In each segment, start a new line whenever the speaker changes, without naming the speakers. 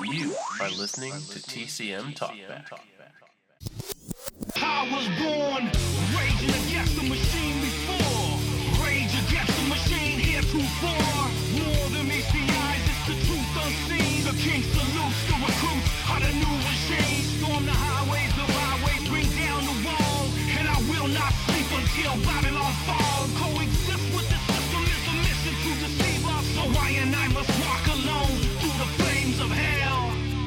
You are listening to TCM Talkback.
I was born raging against the machine before. Rage against the machine heretofore. More than meets the eyes, it's the truth unseen. The king salutes the recruits of the new regime. Storm the highways, the byways, bring down the wall. And I will not sleep until Babylon falls. Coexist with the system is the mission to deceive us. So I and I must walk alone through the flames of hell.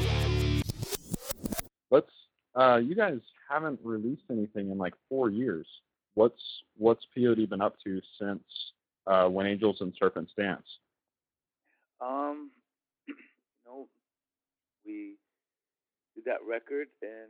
You guys haven't released anything in like 4 years. What's POD been up to since When Angels and Serpents Dance?
We did that record, and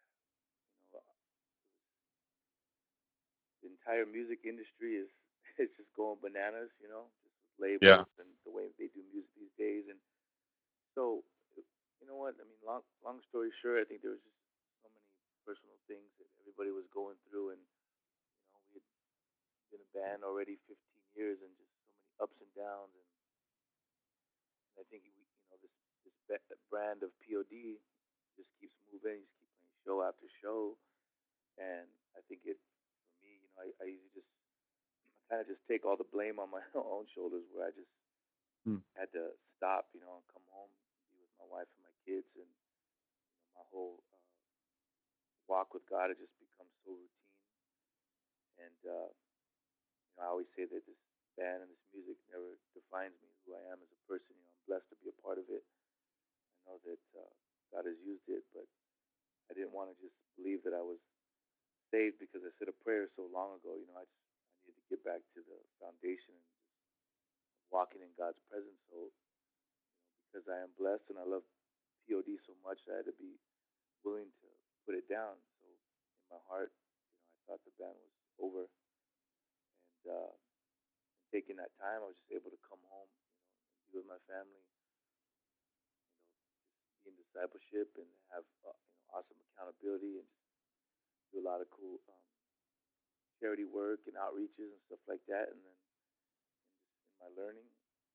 the entire music industry is just going bananas, just with labels and the way they do music these days. And so, you know what? I mean, long story short, I think there was just so many personal things that everybody was going through, and we had been a band already 15 years, and just so many ups and downs. And I think this brand of POD just keeps moving, just keep playing show after show, and I think for me, I usually just kind of just take all the blame on my own shoulders, where I just had to stop, and come home, be with my wife and my kids, and my whole walk with God had just become so routine. And I always say that this band and this music never defines me, who I am as a person. I'm blessed to be a part of it. I know that God has used it, but I didn't want to just believe that I was saved because I said a prayer so long ago. I needed to get back to the foundation and just walking in God's presence. So because I am blessed and I love POD so much, I had to be willing to put it down. So in my heart, I thought the band was over, and taking that time, I was just able to come home, and be with my family, be in discipleship, and have awesome accountability, and just do a lot of cool charity work and outreaches and stuff like that. And then in my learning,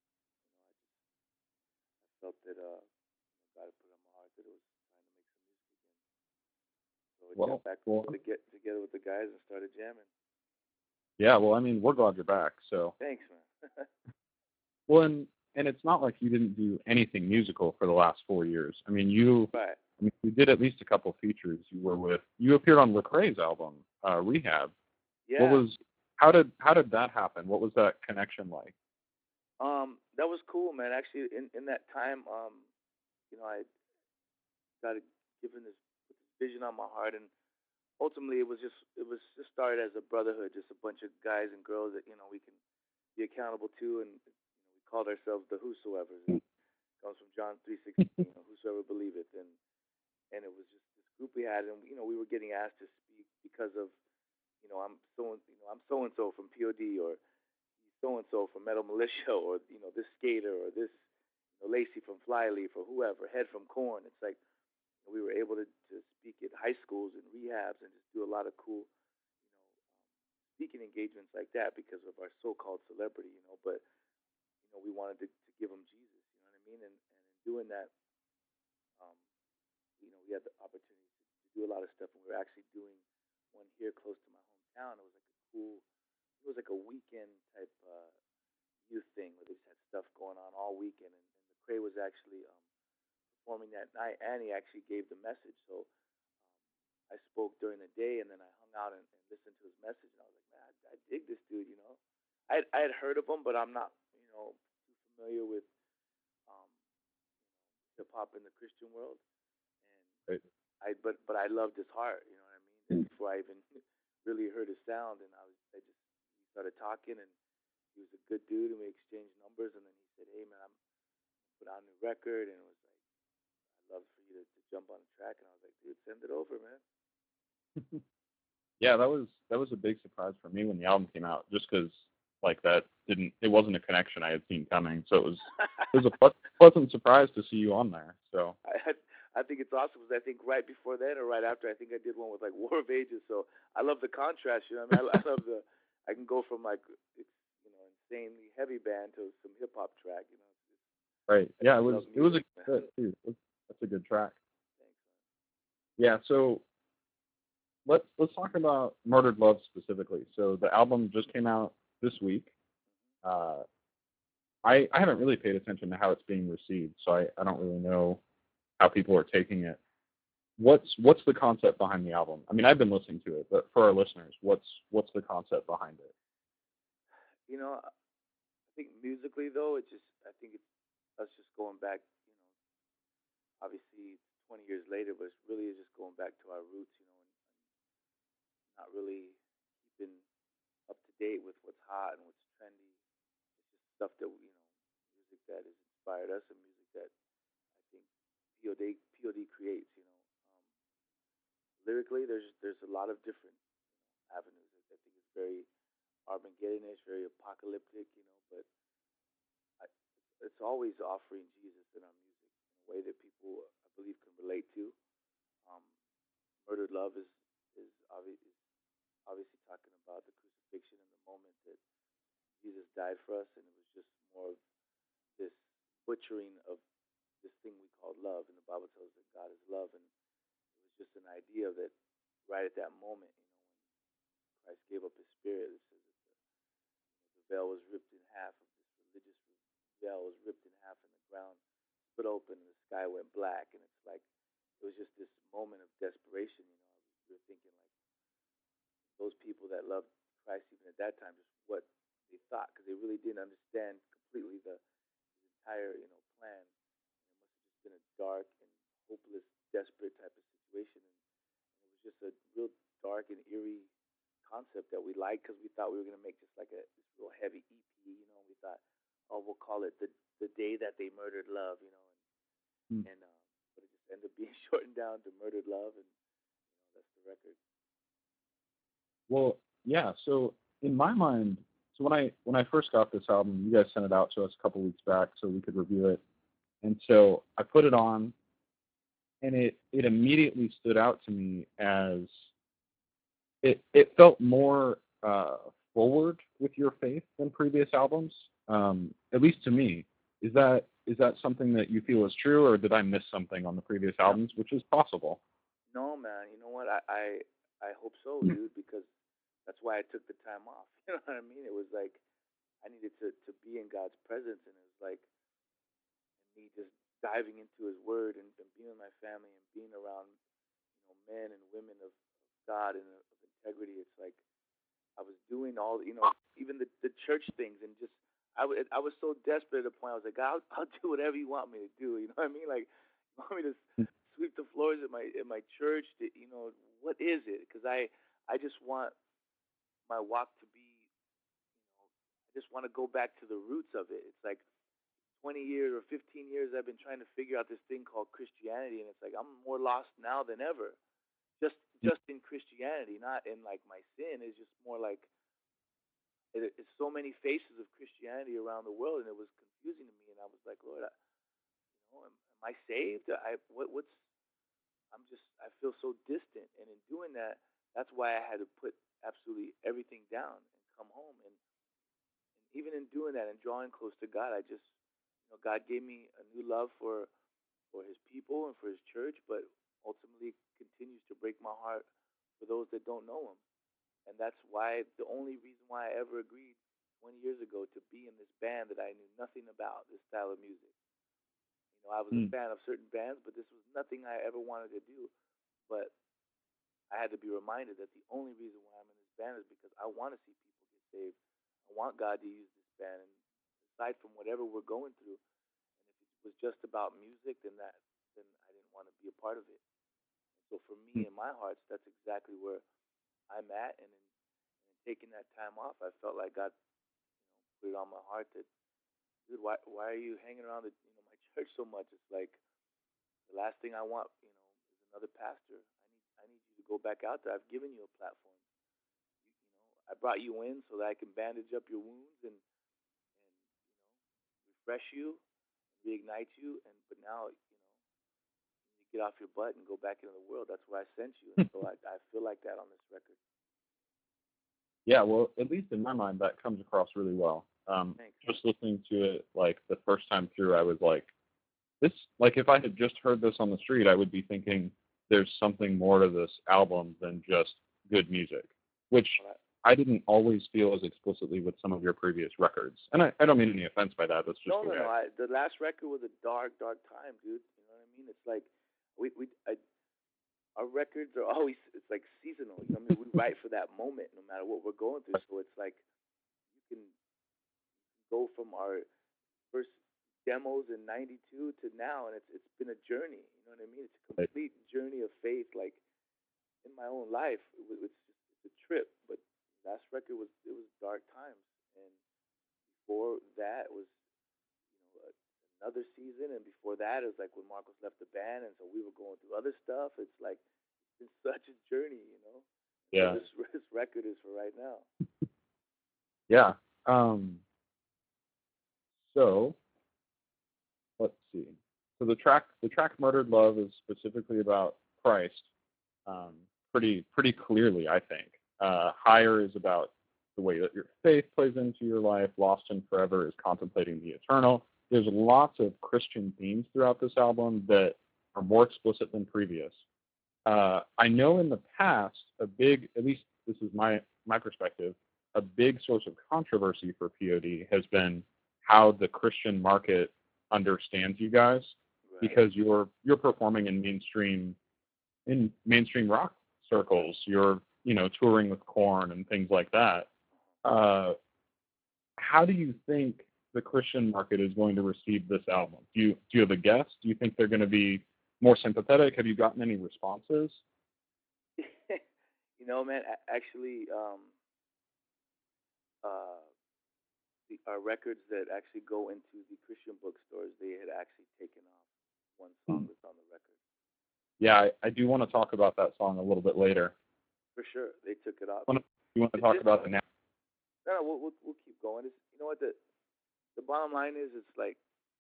I felt that God had put on my heart that it was time to make some music again. So I got back to get together with the guys and started jamming.
Yeah, well, I mean, we're glad you're back. So
thanks, man.
Well, and it's not like you didn't do anything musical for the last 4 years. I mean, you did at least a couple features. You appeared on Lecrae's album, Rehab.
Yeah.
How did that happen? What was that connection like?
That was cool, man. Actually, in that time, I got given this vision on my heart, and ultimately it was just started as a brotherhood, just a bunch of guys and girls that we can be accountable to, and we called ourselves the Whosoevers. It comes from John 3:16, whosoever believeth, and it was just this group we had, and we were getting asked to speak because of I'm so and so from POD, or so and so from Metal Militia, or this skater, or this Lacey from Flyleaf, or whoever, Head from Korn. It's like we were able to speak at high schools and rehabs and just do a lot of cool, speaking engagements like that because of our so-called celebrity, But we wanted to give them Jesus, you know what I mean? And in doing that, we had the opportunity to do a lot of stuff, and we were actually doing one here close to my hometown. It was like a weekend type youth thing where they just had stuff going on all weekend, and Lecrae was actually performing that night, and he actually gave the message. So I spoke during the day, and then I hung out and listened to his message, and I was like, man, I dig this dude, I had heard of him, but I'm not, too familiar with hip hop in the Christian world, and but I loved his heart, you know what I mean? And before I even really heard his sound, and we started talking, and he was a good dude, and we exchanged numbers, and then he said, hey man, I'm put out a new record, and it was like, I'd love for you to jump on the track, and I was like, dude, send it over, man.
Yeah, that was a big surprise for me when the album came out, just because it wasn't a connection I had seen coming, so it was a pleasant surprise to see you on there. So
I think it's awesome because I think right before that or right after, I think I did one with like War of Ages. So I love the contrast. I mean, I love I can go from like insanely heavy band to some hip hop track.
Right. Yeah, it was a good fit too. Yeah, so let's talk about Murdered Love specifically. So the album just came out this week. I haven't really paid attention to how it's being received, so I don't really know how people are taking it. What's the concept behind the album? I mean, I've been listening to it, but for our listeners, what's the concept behind it?
You know, I think musically though, I think it's us just going back. You know, obviously 20 years later, but it's really just going back to our roots. You know, and not really keeping up to date with what's hot and what's trendy. It's just stuff that music that has inspired us and music that I think POD creates. Lyrically, there's a lot of different avenues. I think it's very Armageddonish, very apocalyptic. But I, it's always offering Jesus in our music in a way that people, I believe, can relate to. Um, Murdered Love is obviously talking about the crucifixion and the moment that Jesus died for us, and it was just more of this butchering of this thing we call love. And the Bible tells us that God is love, and it was just an idea that right at that moment, when Christ gave up His Spirit, it says that the veil was ripped in half. Of this religious veil was ripped in half, and the ground split open, and the sky went black. And it's like it was just this moment of desperation. We were thinking like those people that loved Christ even at that time, just what they thought, because they really didn't understand completely the entire plan. And it must have just been a dark and hopeless, desperate type of situation. And it was just a real dark and eerie concept that we liked because we thought we were going to make just like this real heavy EP. We thought, oh, we'll call it the day that they murdered love. But it just ended up being shortened down to Murdered Love, and that's the record.
Well, yeah. So in my mind, so when I first got this album, you guys sent it out to us a couple weeks back so we could review it, and so I put it on, and it immediately stood out to me as it felt more forward with your faith than previous albums, at least to me. Is that something that you feel is true, or did I miss something on the previous albums, which is possible?
No, man. You know what? I hope so, dude, because that's why I took the time off. You know what I mean? It was like I needed to be in God's presence, and it was like me just diving into His Word and being with my family and being around men and women of God and of integrity. It's like I was doing all even the church things, and just I was so desperate at a point. I was like, God, I'll do whatever you want me to do. You know what I mean? Like, you want me to sweep the floors at my church? What is it? Because I just want my walk to be. I just want to go back to the roots of it. It's like 20 years or 15 years I've been trying to figure out this thing called Christianity, and it's like I'm more lost now than ever. Just in Christianity, not in like my sin. It's just more like it's so many faces of Christianity around the world, and it was confusing to me. And I was like, Lord, am I saved? I feel so distant, and in doing that, that's why I had to put absolutely everything down and come home. And even in doing that and drawing close to God, I just, God gave me a new love for His people and for His church, but ultimately continues to break my heart for those that don't know Him. And that's why the only reason why I ever agreed 20 years ago to be in this band that I knew nothing about, this style of music. I was a fan of certain bands, but this was nothing I ever wanted to do. But I had to be reminded that the only reason why I'm in this band is because I want to see people get saved. I want God to use this band. And aside from whatever we're going through, and if it was just about music, then I didn't want to be a part of it. So for me, in my heart, that's exactly where I'm at. And in taking that time off, I felt like God, put it on my heart that, dude, why are you hanging around my church so much? It's like the last thing I want, is another pastor. I need you to go back out there. I've given you a platform. I brought you in so that I can bandage up your wounds and refresh you, reignite you. But now, get off your butt and go back into the world. That's where I sent you. And so I feel like that on this record.
Yeah, well, at least in my mind, that comes across really well. Just listening to it, like, the first time through, I was like, this, like, if I had just heard this on the street, I would be thinking, there's something more to this album than just good music, which I didn't always feel as explicitly with some of your previous records. And I don't mean any offense by that. That's just
no. The last record was a dark time, dude. You know what I mean? It's like our records are always, it's like seasonal. You know what I mean? We write for that moment, no matter what we're going through. So it's like you can go from our first demos in '92 to now, and it's been a journey. You know what I mean? It's a complete journey of faith. Like in my own life, it's a trip. But last record was dark times, and before that was another season, and before that it was like when Marcos left the band, and so we were going through other stuff. It's like it's been such a journey, you know.
Yeah.
So this record is for right now.
Yeah. So let's see. So the track "Murdered Love" is specifically about Christ, pretty clearly, I think. "Higher" is about the way that your faith plays into your life. "Lost and Forever" is contemplating the eternal. There's lots of Christian themes throughout this album that are more explicit than previous. I know in the past, at least this is my perspective, a big source of controversy for POD has been how the Christian market understands you guys, right, because you're performing in mainstream rock circles. You're touring with Korn and things like that. How do you think the Christian market is going to receive this album? Do you have a guess? Do you think they're going to be more sympathetic? Have you gotten any responses?
Man, actually, our records that actually go into the Christian bookstores, they had actually taken off one song that's on the record.
Yeah, I do want to talk about that song a little bit later.
For sure, they took it off.
You want to talk about it now?
No, we'll keep going. What the bottom line is, it's like,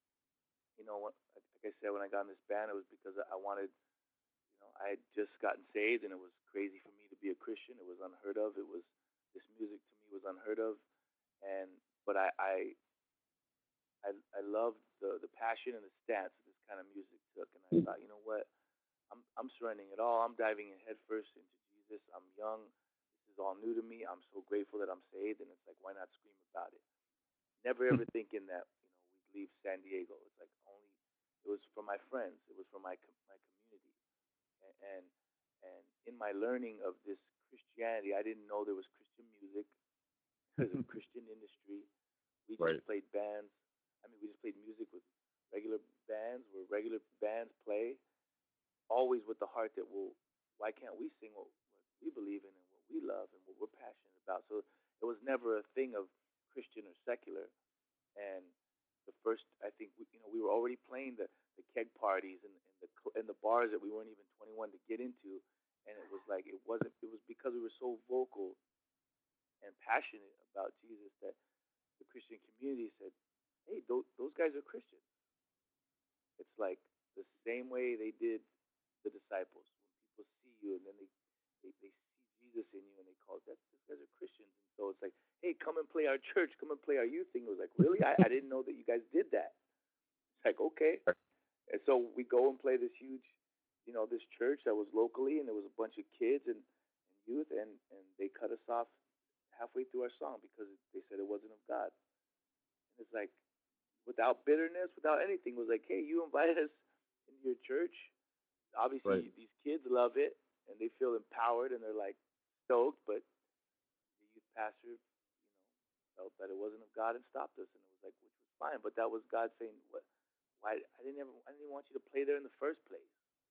like I said, when I got in this band, it was because I wanted, I had just gotten saved, and it was crazy for me to be a Christian. It was unheard of. This music to me was unheard of, but I loved the passion and the stance that this kind of music took, and I thought, you know what, I'm surrendering it all. I'm diving in headfirst into Jesus. I'm young. This is all new to me. I'm so grateful that I'm saved, and it's like, why not scream about it? Never ever thinking that we'd leave San Diego. It's like it was for my friends. It was for my community, and in my learning of this Christianity, I didn't know there was Christian music. There's a Christian industry. We just played bands. We just played music with regular bands where regular bands play, always with the heart that, why can't we sing what we believe in and what we love and what we're passionate about? So it was never a thing of Christian or secular. And the first, I think, we were already playing the keg parties and the bars that we weren't even 21 to get into, and it was like it was because we were so vocal and passionate about Jesus that the Christian community said, hey, those guys are Christians. It's like the same way they did the disciples. When people see you and then they see Jesus in you and they call that these guys are Christians. And so it's like, hey, come and play our church, come and play our youth thing. It was like, really? I didn't know that you guys did that. It's like, okay. And so we go and play this huge, this church that was locally, and there was a bunch of kids and youth, and they cut us off halfway through our song because they said it wasn't of God. And it's like, without bitterness, without anything, it was like, hey, you invited us into your church. Obviously, these kids love it, and they feel empowered, and they're like stoked, but the youth pastor, felt that it wasn't of God and stopped us, and it was like, which was fine, but that was God saying, what? Why? I didn't even want you to play there in the first place.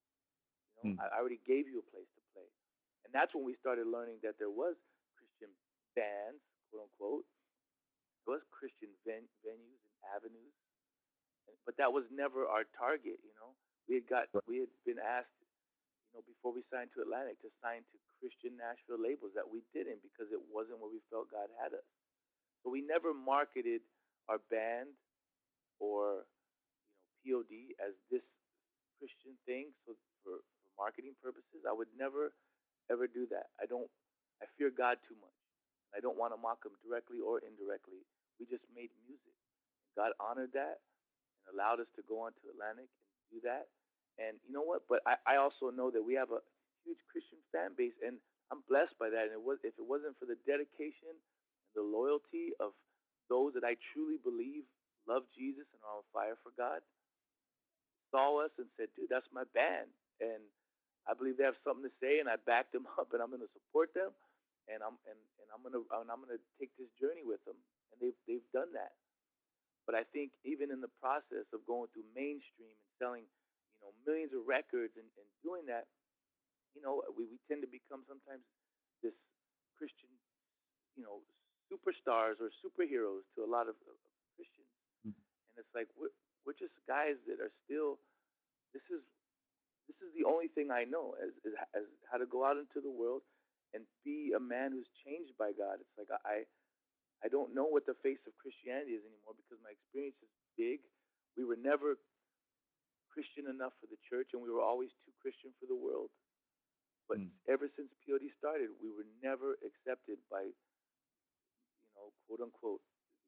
I already gave you a place to play, and that's when we started learning that there was Christian bands, quote unquote. There was Christian venues and avenues, but that was never our target. We had been asked, before we signed to Atlantic, to sign to Christian Nashville labels that we didn't because it wasn't where we felt God had us. So we never marketed our band or POD as this Christian thing. So for marketing purposes, I would never ever do that. I fear God too much. I don't want to mock him directly or indirectly. We just made music. God honored that and allowed us to go on to Atlantic and do that. And you know what? But I also know that we have a huge Christian fan base, and I'm blessed by that. And if it wasn't for the dedication and the loyalty of those that I truly believe love Jesus and are on fire for God, saw us and said, "Dude, that's my band," and I believe they have something to say, and I backed them up, and I'm going to support them, and I'm going to take this journey with them, and they've done that. But I think even in the process of going through mainstream and selling, millions of records and doing that, we tend to become sometimes this Christian, you know, superstars or superheroes to a lot of Christians, and it's like we're just guys that are still. This is the only thing I know as how to go out into the world and be a man who's changed by God. It's like I don't know what the face of Christianity is anymore because my experience is big. We were never Christian enough for the church, and we were always too Christian for the world. But ever since POD started, we were never accepted by, quote unquote,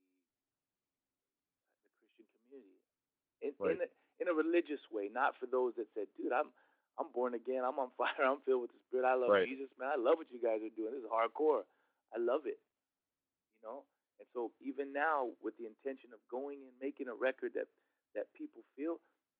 the Christian community in a religious way, not for those that said, "Dude, I'm born again. I'm on fire. I'm filled with the Spirit. I love Jesus, man. I love what you guys are doing. This is hardcore. I love it." And so even now, with the intention of going and making a record that people feel,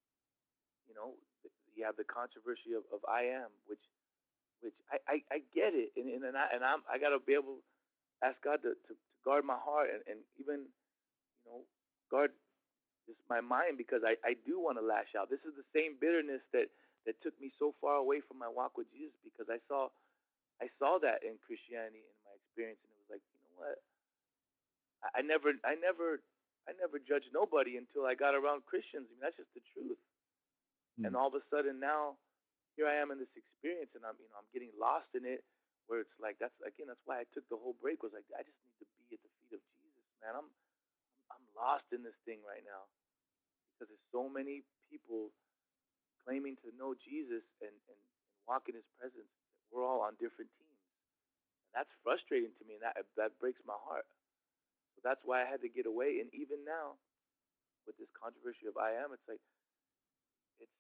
you have the controversy of I Am, which I get it, and I got to be able to ask God to guard my heart and even guard just my mind, because I do want to lash out. This is the same bitterness that took me so far away from my walk with Jesus, because I saw that in Christianity in my experience, and it was like, you know what? I never judged nobody until I got around Christians. I mean, that's just the truth. And all of a sudden now, here I am in this experience, and I'm getting lost in it. Where it's like that's why I took the whole break. Was like, I just need to be at the feet of Jesus, man. I'm lost in this thing right now because there's so many people claiming to know Jesus and walk in His presence. We're all on different teams, and that's frustrating to me, and that breaks my heart. So that's why I had to get away. And even now, with this controversy of I Am, it's like it's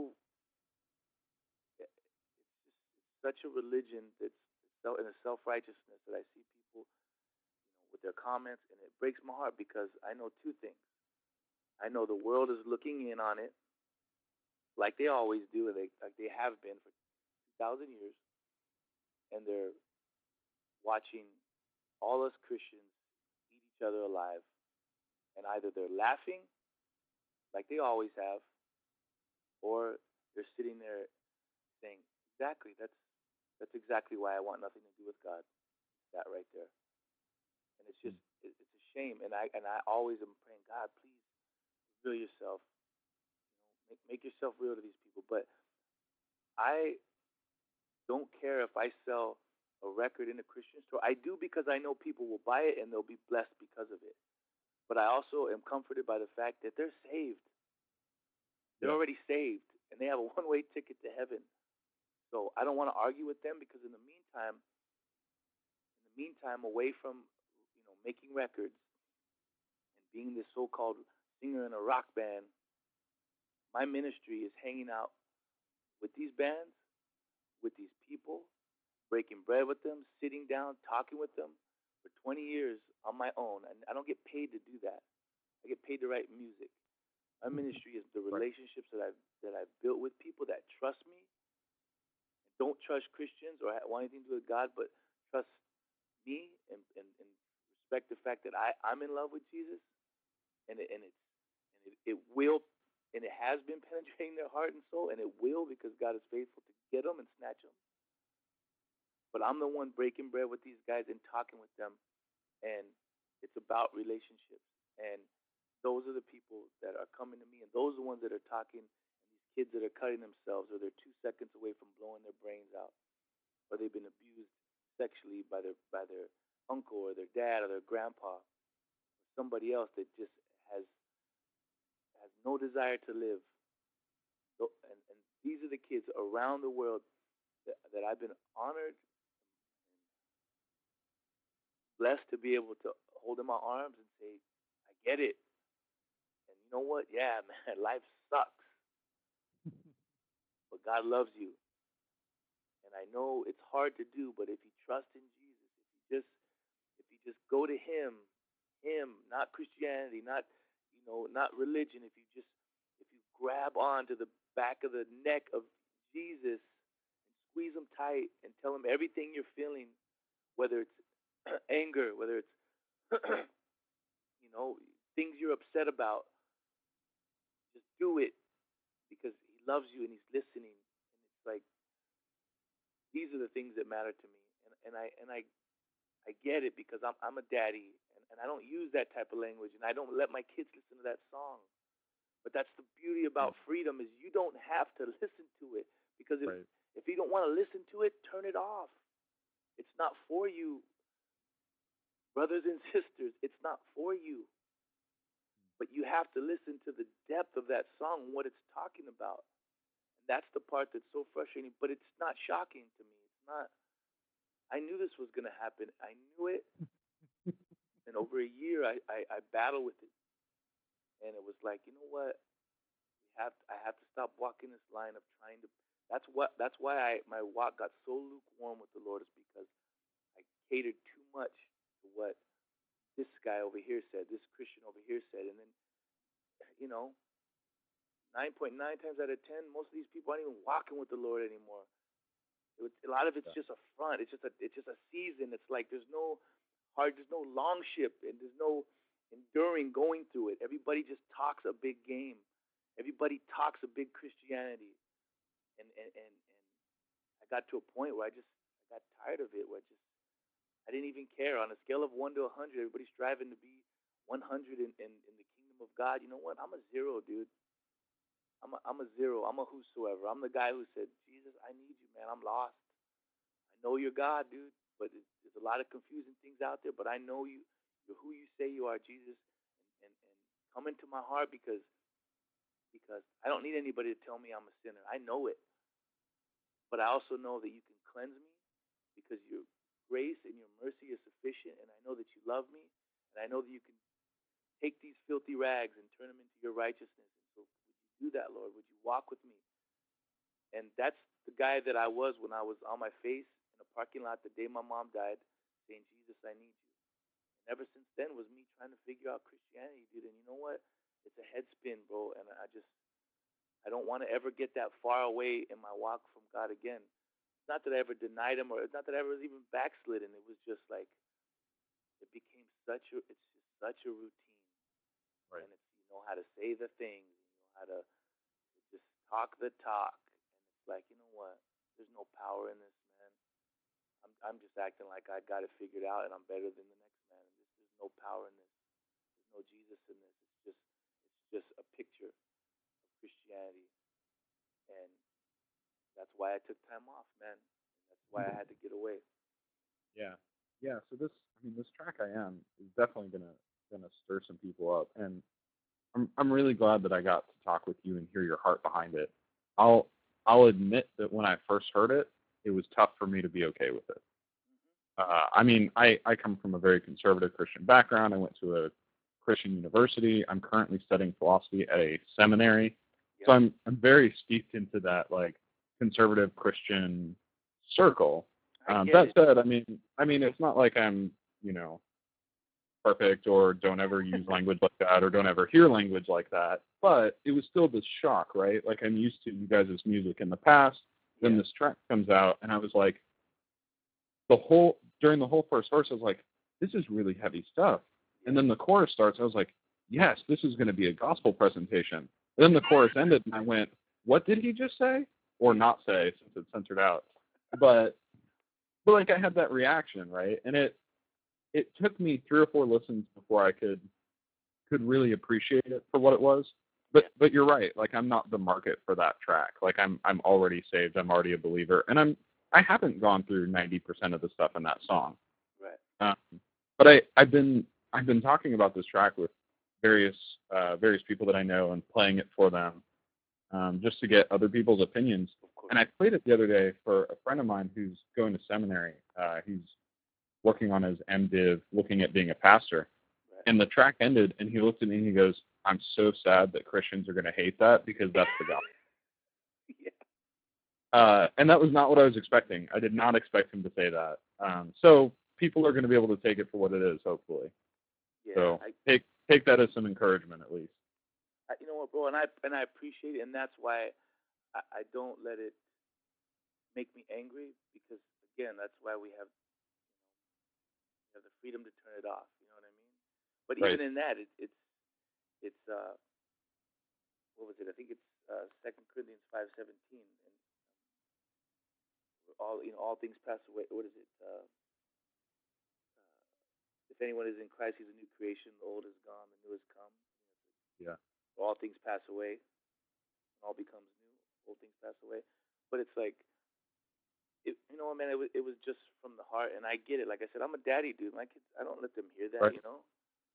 such a religion that's in a self-righteousness that I see people, with their comments, and it breaks my heart because I know two things. I know the world is looking in on it, like they always do, like they have been for 2,000 years, and they're watching all us Christians eat each other alive, and either they're laughing, like they always have, or they're sitting there saying, "Exactly, that's exactly why I want nothing to do with God." That right there, and it's just it's a shame. And I always am praying, God, please reveal yourself, make yourself real to these people. But I don't care if I sell a record in a Christian store. I do because I know people will buy it and they'll be blessed because of it. But I also am comforted by the fact that they're saved. They're already saved, and they have a one-way ticket to heaven. So I don't want to argue with them, because in the meantime, away from making records and being this so-called singer in a rock band, my ministry is hanging out with these bands, with these people, breaking bread with them, sitting down, talking with them for 20 years on my own. And I don't get paid to do that. I get paid to write music. My ministry is the relationships that I've built with people that trust me, and don't trust Christians or want anything to do with God, but trust me and respect the fact that I'm in love with Jesus, and it will, and it has been penetrating their heart and soul, and it will, because God is faithful to get them and snatch them. But I'm the one breaking bread with these guys and talking with them, and it's about relationships. And those are the people that are coming to me, and those are the ones that are talking, and these kids that are cutting themselves, or they're 2 seconds away from blowing their brains out, or they've been abused sexually by their uncle or their dad or their grandpa, or somebody else that just has no desire to live. So, and these are the kids around the world that I've been honored and blessed to be able to hold in my arms and say, I get it. And you know what? Yeah, man, life sucks. God loves you. And I know it's hard to do, but if you trust in Jesus, if you just go to Him, not Christianity, not religion. If you grab on to the back of the neck of Jesus and squeeze Him tight and tell Him everything you're feeling, whether it's anger, whether it's things you're upset about, just do it because He loves you and He's listening. And it's like, these are the things that matter to me. And I get it because I'm a daddy and I don't use that type of language and I don't let my kids listen to that song. But that's the beauty about freedom is you don't have to listen to it because if you don't want to listen to it, turn it off. It's not for you, brothers and sisters. It's not for you. But you have to listen to the depth of that song, what it's talking about. And that's the part that's so frustrating, but it's not shocking to me. It's not. I knew this was going to happen. I knew it. And over a year, I battled with it. And it was like, you know what? I have to stop walking this line of trying to. That's why my walk got so lukewarm with the Lord, is because I catered too much to what this guy over here said, this Christian over here said, and then 9.9 times out of 10, most of these people aren't even walking with the Lord anymore. A lot of it's just a front. It's just a season. It's like there's no longship, and there's no enduring going through it. Everybody just talks a big game. Everybody talks a big Christianity, and I got to a point where I got tired of it. Where I didn't even care. On a scale of 1 to 100, everybody's striving to be 100 in the kingdom of God. You know what? I'm a 0, dude. I'm a 0. I'm a whosoever. I'm the guy who said, Jesus, I need you, man. I'm lost. I know you're God, dude, but there's a lot of confusing things out there, but I know you're who you say you are, Jesus, and come into my heart because I don't need anybody to tell me I'm a sinner. I know it. But I also know that you can cleanse me because your grace and your mercy is sufficient, and I know that you love me, and I know that you can take these filthy rags and turn them into your righteousness. And so would you do that, Lord? Would you walk with me? And that's the guy that I was when I was on my face in a parking lot the day my mom died, saying, Jesus, I need you. And ever since then was me trying to figure out Christianity, dude. And you know what? It's a head spin, bro. And I don't want to ever get that far away in my walk from God again. It's not that I ever denied Him, or it's not that I ever was even backslidden. It was just like it became such a routine.
Right.
And you know how to say the things, you know how to just talk the talk, and it's like, you know what? There's no power in this, man. I'm just acting like I got it figured out and I'm better than the next man. There's no power in this. There's no Jesus in this. It's just a picture of Christianity, and that's why I took time off, man. And that's why I had to get away.
Yeah. So this track I Am is definitely gonna stir some people up, and I'm really glad that I got to talk with you and hear your heart behind it. I'll admit that when I first heard it, it was tough for me to be okay with it. I come from a very conservative Christian background. I went to a Christian university. I'm currently studying philosophy at a seminary, so I'm very steeped into that like conservative Christian circle. That said, I mean, it's not like I'm perfect or don't ever use language like that or don't ever hear language like that. But it was still this shock, right? Like I'm used to you guys' music in the past. Then this track comes out, and I was like, during the whole first verse, I was like, this is really heavy stuff. And then the chorus starts. I was like, yes, this is going to be a gospel presentation. And then the chorus ended, and I went, what did he just say? Or not say, since it's censored out. But like I had that reaction, right? And it took me 3 or 4 listens before I could really appreciate it for what it was. But you're right. Like I'm not the market for that track. Like I'm already saved. I'm already a believer, and I haven't gone through 90% of the stuff in that song.
Right.
But I've been talking about this track with various people that I know and playing it for them, just to get other people's opinions. And I played it the other day for a friend of mine who's going to seminary. He's working on his MDiv, looking at being a pastor. Right. And the track ended, and he looked at me and he goes, I'm so sad that Christians are going to hate that because that's the gospel.
Yeah.
And that was not what I was expecting. I did not expect him to say that. So people are going to be able to take it for what it is, hopefully.
Yeah,
so take that as some encouragement, at least.
You know what, bro, and I appreciate it, and that's why I don't let it make me angry, because again, that's why we have the freedom to turn it off. You know what I mean? But
Right.
even in that, it's what was it? I think it's 2 Corinthians 5:17, and all things pass away. What is it? If anyone is in Christ, he's a new creation. The old is gone, the new has come.
Yeah.
All things pass away, all becomes new. Old things pass away. But it's like, you know, man, it was just from the heart, and I get it. Like I said, I'm a daddy, dude. My kids, I don't let them hear that,
right.
you know.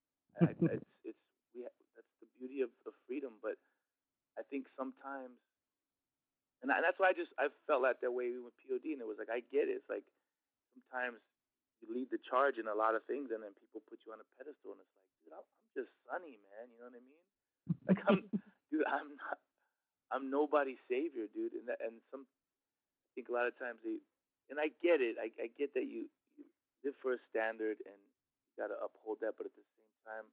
That's the beauty of freedom. But I think sometimes, and that's why I felt that way with POD, and it was like, I get it. It's like sometimes you lead the charge in a lot of things, and then people put you on a pedestal, and it's like, dude, I'm just Sonny, man. You know what I mean? Like I'm nobody's savior, dude. And I think a lot of times and I get it. I get that you live for a standard and you got to uphold that, but at the same time,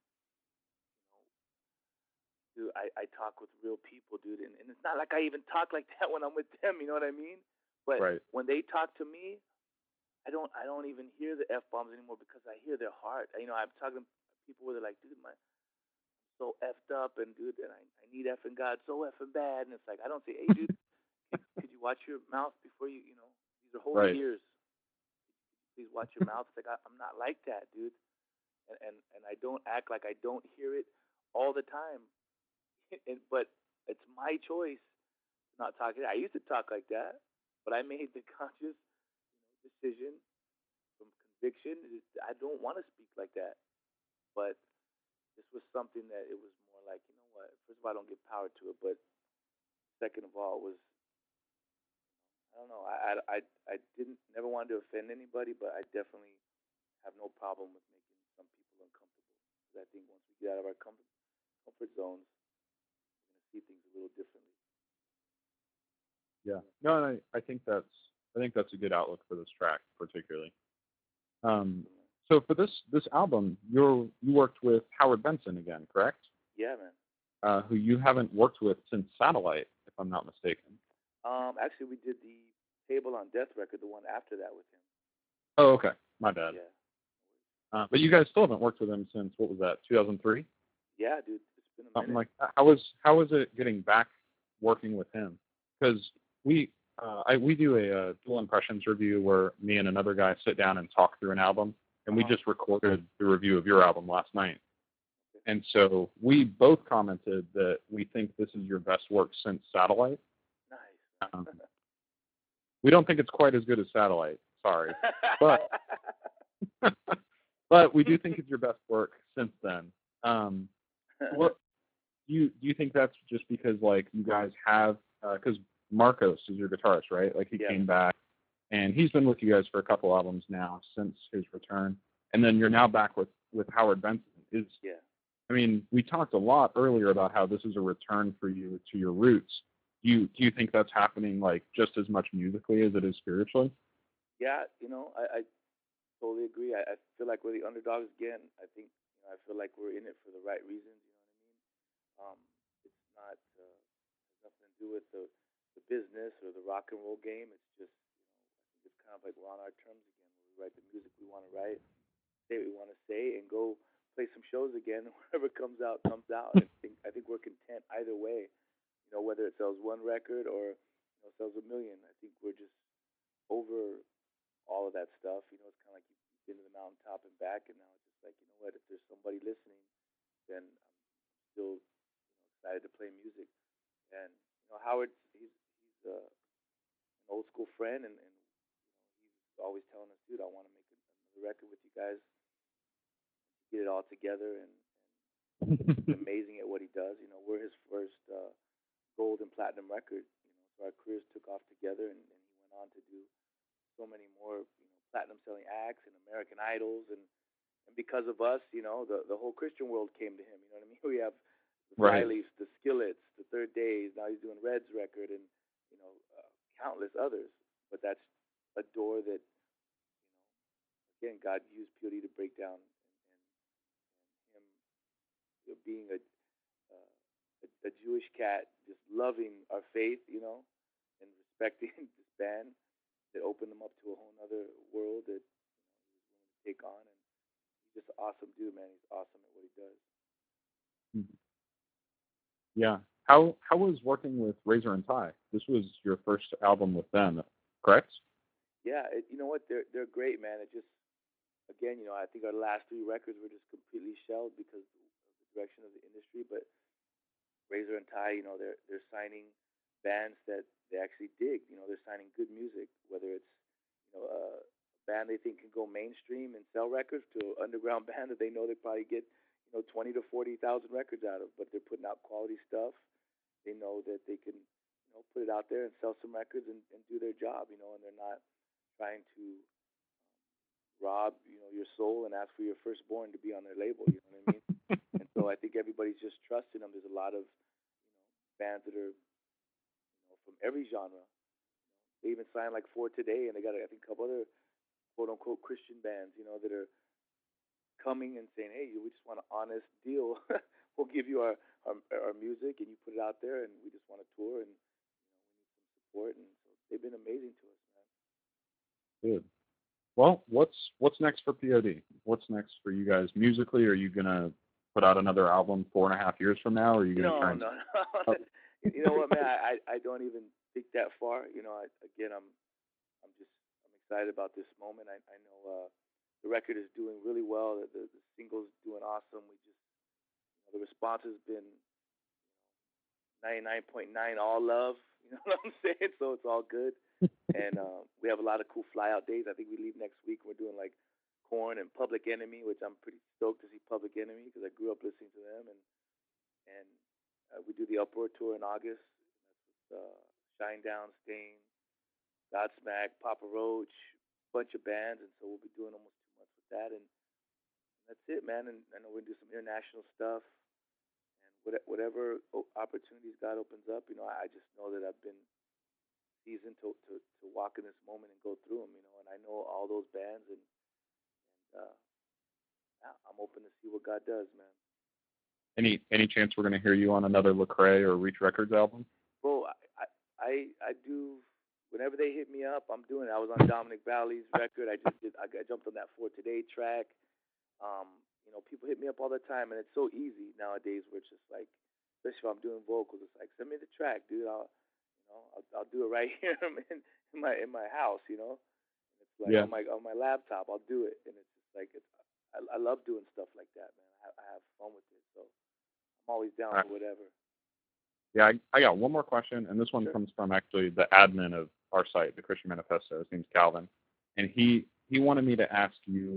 dude, I talk with real people, dude, and it's not like I even talk like that when I'm with them. You know what I mean? But
right.
when they talk to me, I don't even hear the F-bombs anymore, because I hear their heart. You know, I'm talking to people where they're like, dude, I'm so effed up, and dude, and I need effing God so effing bad, and it's like, I don't say, hey, dude, could you watch your mouth before you know, these are holy
right.
ears. Please watch your mouth. It's like, I'm not like that, dude, and I don't act like I don't hear it all the time, but it's my choice to not talk. I used to talk like that, but I made the conscious decision from conviction. I don't want to speak like that, but this was something that it was more like, you know what? First of all, I don't give power to it, but second of all, it was, I don't know. I didn't never wanted to offend anybody, but I definitely have no problem with making some people uncomfortable. Because I think once we get out of our comfort zones, we're gonna see things a little differently.
Yeah. No, and I think that's a good outlook for this track, particularly. So for this album, you worked with Howard Benson again, correct?
Yeah, man.
Who you haven't worked with since Satellite, if I'm not mistaken.
Actually, we did the Table on Death record, the one after that, with him.
Oh, okay. My bad.
Yeah.
But you guys still haven't worked with him since, what was that, 2003?
Yeah, dude. It's been a
Something
minute.
like that. How was it getting back working with him? Because we do a dual impressions review where me and another guy sit down and talk through an album, and we just recorded the review of your album last night. And so we both commented that we think this is your best work since Satellite.
Nice.
We don't think it's quite as good as Satellite. Sorry, but but we do think it's your best work since then. What do you think that's just because like you guys have because Marcos is your guitarist, right? Like he came back and he's been with you guys for a couple albums now since his return, and then you're now back with Howard Benson. I mean, we talked a lot earlier about how this is a return for you to your roots. Do you think that's happening like just as much musically as it is spiritually?
Yeah, you know, I totally agree. I feel like we're the underdogs again. I think I feel like we're in it for the right reasons. You know what I mean? It's not has nothing to do with the business or the rock and roll game. It's just I think it's kind of like we're on our terms again. Where we write the music we want to write, say what we want to say, and go play some shows again. And whatever comes out, comes out. And I think we're content either way. You know, whether it sells one record or sells a million. I think we're just over all of that stuff. You know, it's kind of like you've been to the mountaintop and back, and now it's just like, you know what? If there's somebody listening, then I'm still excited to play music. And Howard, he's an old school friend, and he's always telling us, dude, I want to make another record with you guys. Get it all together, and he's amazing at what he does. You know, we're his first gold and platinum record. So our careers took off together, and he went on to do so many more platinum selling acts and American Idols, and because of us, the whole Christian world came to him. You know what I mean? We have the Flyleafs, the Skillets, the Third Days. Now he's doing Red's record, and countless others. But that's a door that, again, God used POD to break down, and him, being a Jewish cat, just loving our faith, and respecting this band that opened him up to a whole other world that he was willing to take on. And he's just an awesome dude, man. He's awesome at what he does.
Mm-hmm. Yeah. How was working with Razor and Tie? This was your first album with them, correct?
Yeah, you know what? They're great, man. It just, again, I think our last 3 records were just completely shelled because of the direction of the industry. But Razor and Tie, they're signing bands that they actually dig. They're signing good music, whether it's a band they think can go mainstream and sell records to an underground band that they know they probably get 20 to 40,000 records out of, but they're putting out quality stuff. They know that they can put it out there and sell some records and do their job, and they're not trying to rob your soul and ask for your firstborn to be on their label. You know what I mean? And so I think everybody's just trusting them. There's a lot of bands that are from every genre. They even signed like For Today, and they got I think a couple other quote unquote Christian bands that are coming and saying, hey, we just want an honest deal. We'll give you our music and you put it out there, and we just want to tour, and we need some support. And so they've been amazing to us, man.
Good. Well, what's next for POD? What's next for you guys musically? Are you gonna put out another album 4.5 years from now, or are you gonna try?
No. You know what, man? I don't even think that far. I'm excited about this moment. I know the record is doing really well. The single's doing awesome. We just the response has been 99.9 all love. You know what I'm saying? So it's all good. And we have a lot of cool fly-out days. I think we leave next week. We're doing like Korn and Public Enemy, which I'm pretty stoked to see Public Enemy because I grew up listening to them. And we do the Uproar tour in August. That's with Shinedown, Stain, Godsmack, Papa Roach, bunch of bands. And so we'll be doing almost 2 months with that. And that's it, man. And I know we're going to do some international stuff. And whatever opportunities God opens up, I just know that I've been seasoned to walk in this moment and go through them, and I know all those bands, and I'm open to see what God does, man.
Any chance we're going to hear you on another Lecrae or Reach Records album?
Bro, I do. Whenever they hit me up, I'm doing it. I was on Dominic Valley's record. I jumped on that For Today track. People hit me up all the time, and it's so easy nowadays. Where it's just like, especially if I'm doing vocals, it's like, send me the track, dude. I'll do it right here in my house. And it's like on my laptop, I'll do it, and it's just like I love doing stuff like that, man. I have fun with it, so I'm always down for whatever.
Yeah, I got one more question, and this one comes from actually the admin of our site, the Christian Manifesto. His name's Calvin, and he wanted me to ask you,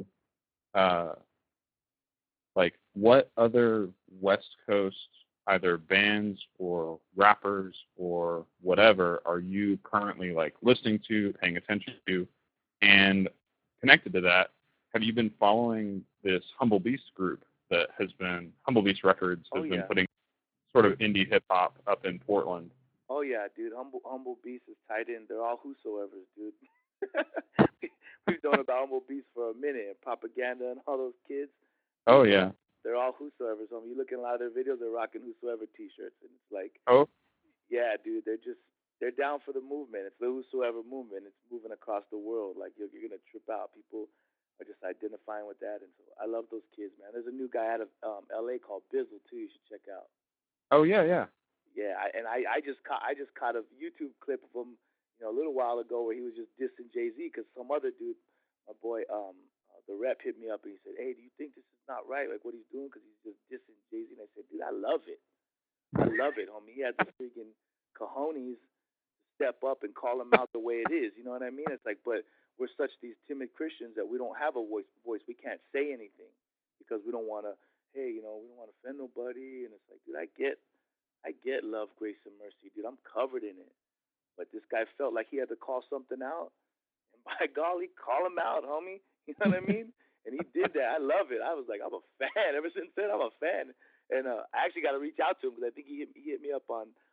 like, what other West Coast either bands or rappers or whatever are you currently like listening to, paying attention to, and connected to that, have you been following this Humble Beast group that has been Humble Beast Records has been putting sort of indie hip hop up in Portland?
Oh yeah, dude. Humble Beast is tied in. They're all whosoever's, dude. We've known about Humble Beast for a minute, and Propaganda and all those kids.
Oh yeah.
They're all whosoever's. I mean, you look at a lot of their videos, they're rocking whosoever T-shirts, and it's like, yeah, dude, they're down for the movement. It's the whosoever movement. It's moving across the world. Like you're gonna trip out. People are just identifying with that, and so I love those kids, man. There's a new guy out of L.A. called Bizzle too. You should check out.
Oh yeah.
I just caught a YouTube clip of him, a little while ago where he was just dissing Jay-Z because some other dude, my boy, the rep hit me up and he said, hey, do you think this is not right, like what he's doing, because he's just dissing Jay-Z? And I said, dude, I love it, homie. He has the freaking cojones to step up and call him out the way it is. You know what I mean? It's like, but we're such these timid Christians that we don't have a voice. We can't say anything because we don't want to, we don't want to offend nobody. And it's like, dude, I get love, grace, and mercy, dude. I'm covered in it. But this guy felt like he had to call something out. And by golly, call him out, homie. You know what I mean? And he did that. I love it. I was like, I'm a fan. Ever since then, I'm a fan. And I actually got to reach out to him because I think he hit me up on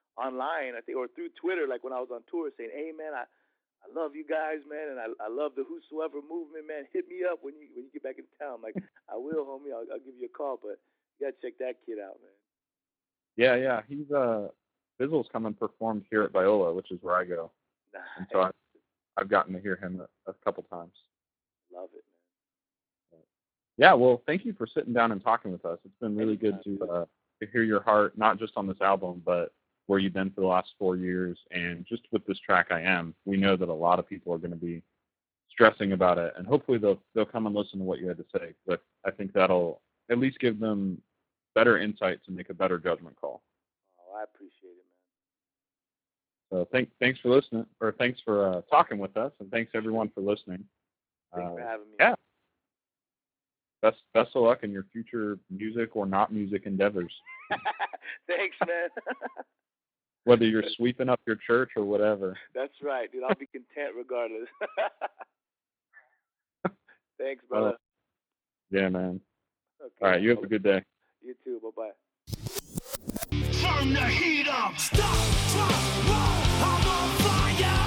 online, I think, or through Twitter, like when I was on tour, saying, "Hey, man, I love you guys, man, and I love the Whosoever movement, man. Hit me up when you get back into town." I'm like, I will, homie. I'll give you a call, but you gotta check that kid out, man.
Yeah. He's Bizzle's come and performed here at Viola, which is where I go.
Nice.
And so I've gotten to hear him a couple times.
Love it, man.
Yeah, well, thank you for sitting down and talking with us. It's been really good to hear your heart, not just on this album, but where you've been for the last 4 years. And just with this track, I Am, we know that a lot of people are going to be stressing about it, and hopefully they'll come and listen to what you had to say. But I think that'll at least give them better insight to make a better judgment call.
Oh, I appreciate it,
man. So thanks for listening, or thanks for talking with us, and thanks everyone for listening.
Thanks for having me.
Yeah. Best of luck in your future music or not music endeavors.
Thanks, man.
Whether you're sweeping up your church or whatever.
That's right, dude. I'll be content regardless. Thanks, brother.
Yeah, man.
Okay.
All right, you have a good day.
You too. Bye-bye.
Turn the heat up. Stop, drop, roll. I'm on fire.